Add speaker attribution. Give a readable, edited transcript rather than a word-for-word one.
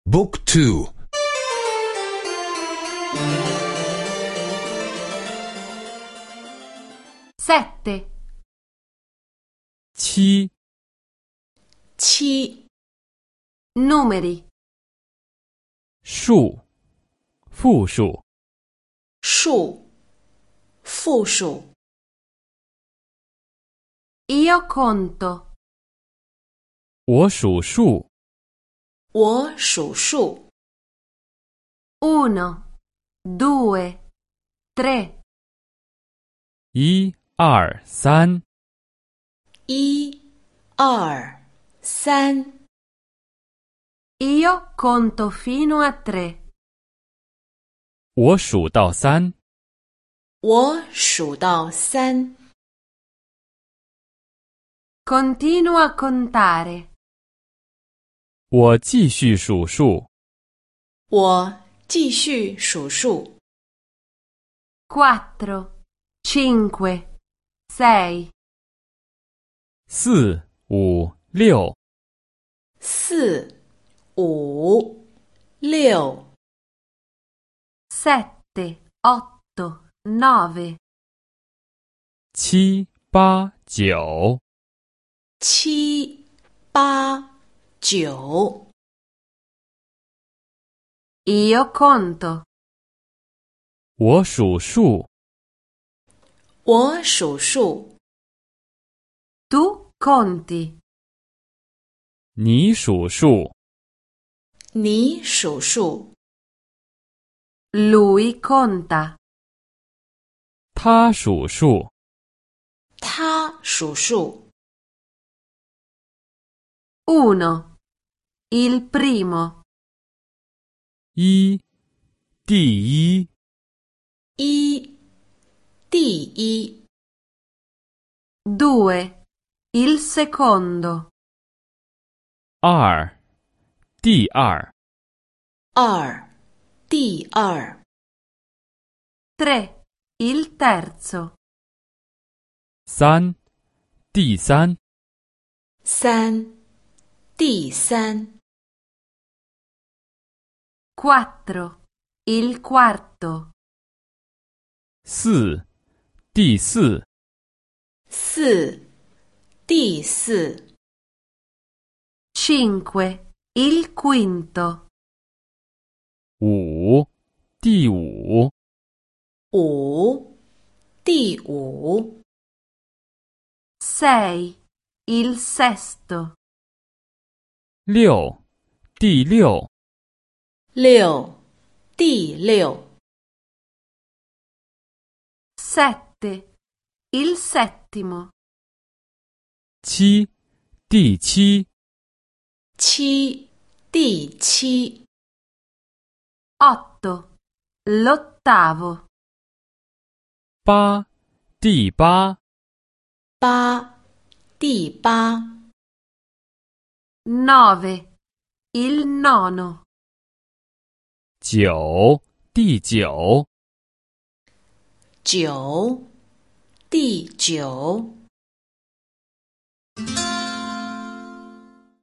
Speaker 1: Book 2.
Speaker 2: 7.
Speaker 3: 七
Speaker 4: 7.
Speaker 2: Numeri.
Speaker 3: 数复数
Speaker 4: 数复数
Speaker 2: Io conto.
Speaker 3: 我数数
Speaker 4: 我数数
Speaker 2: 1, 2, 3.
Speaker 3: 一二三
Speaker 4: 1 2 3
Speaker 2: Io conto fino a 3.
Speaker 3: 我数到三
Speaker 4: 我数到3
Speaker 2: Continuo a contare.
Speaker 3: 我继续数数
Speaker 4: 我继续数数
Speaker 2: 4, 5, 6.
Speaker 3: 四五六
Speaker 4: 4 5 6
Speaker 2: 7, 8, 9.
Speaker 3: 七八九
Speaker 4: 7 8 9
Speaker 2: Io conto.
Speaker 3: 我数数
Speaker 4: 我数数
Speaker 2: Tu conti.
Speaker 3: 你数数
Speaker 4: 你数数
Speaker 2: Lui conta.
Speaker 3: 他数数
Speaker 4: 他数数
Speaker 2: 1. Il primo.
Speaker 3: 一第一
Speaker 4: 1第一
Speaker 2: 2. Il secondo.
Speaker 3: 二第二
Speaker 4: 2第二
Speaker 2: 3. Il terzo.
Speaker 3: 三第三
Speaker 4: 3第3
Speaker 2: 4. Il quarto.
Speaker 3: 四第四
Speaker 4: 4第4
Speaker 2: 5. Il quinto.
Speaker 3: 五第五
Speaker 4: 5第5
Speaker 2: 6. Il sesto.
Speaker 3: 六第六
Speaker 4: 6第6
Speaker 2: 7. Il settimo.
Speaker 3: 七第七
Speaker 4: 7第7
Speaker 2: 8. L'ottavo.
Speaker 3: 八第八
Speaker 4: 8第8
Speaker 2: 9. Il nono.
Speaker 3: 九第九
Speaker 4: 9第9